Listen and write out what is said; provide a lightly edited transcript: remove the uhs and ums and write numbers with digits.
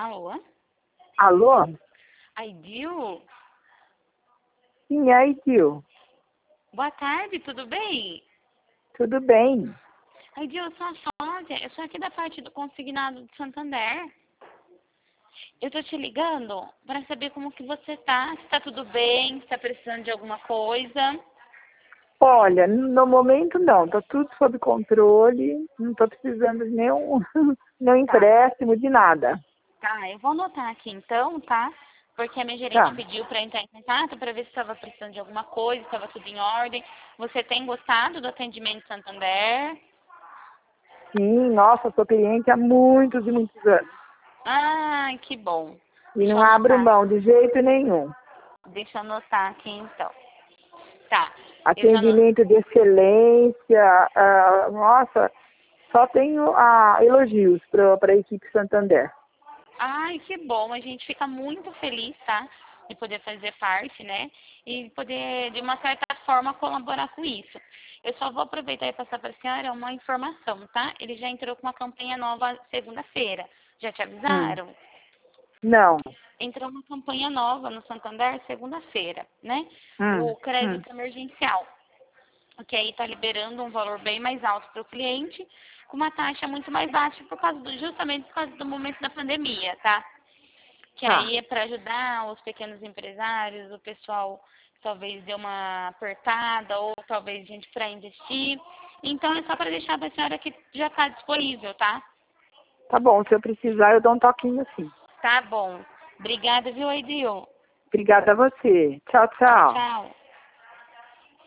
Alô? Alô? Aidil? Sim, é aí, tio. Boa tarde, tudo bem? Tudo bem? Aidil, eu sou a Sónia, eu sou aqui da parte do consignado de Santander. Eu tô te ligando para saber como que você tá, se tá tudo bem, se tá precisando de alguma coisa. Olha, no momento não, tá tudo sob controle, não tô precisando de nenhum Tá, empréstimo, de nada. tá, eu vou anotar aqui então, tá? Porque a minha gerente Tá. pediu para entrar em contato para ver se estava precisando de alguma coisa, se estava tudo em ordem. Você tem gostado do atendimento Santander? Sim, nossa, sou cliente há muitos e muitos anos. Ai, que bom. E Deixa não eu abro anotar. mão de jeito nenhum. Deixa eu anotar aqui então. Tá, eu já anotei. Atendimento de excelência, nossa, só tenho elogios para a equipe Santander. Ai, que bom. A gente fica muito feliz, tá? De poder fazer parte, né? E poder, de uma certa forma, colaborar com isso. Eu só vou aproveitar e passar para a senhora uma informação, tá? Ele já entrou com uma campanha nova segunda-feira. Já te Hum. avisaram? Não. Entrou uma campanha nova no Santander segunda-feira, né? Hum. O Hum. crédito emergencial, que aí está liberando um valor bem mais alto para o cliente, com uma taxa muito mais baixa justamente por causa do momento da pandemia, tá? Que Tá. aí é para ajudar os pequenos empresários, o pessoal talvez dê uma apertada, ou talvez gente para investir. Então é só para deixar para a senhora que já está disponível, tá? Tá bom, se eu precisar, eu dou um toquinho assim. Tá bom. Obrigada, viu, Aidil? Obrigada a você. Tchau, Tchau, tchau. tchau.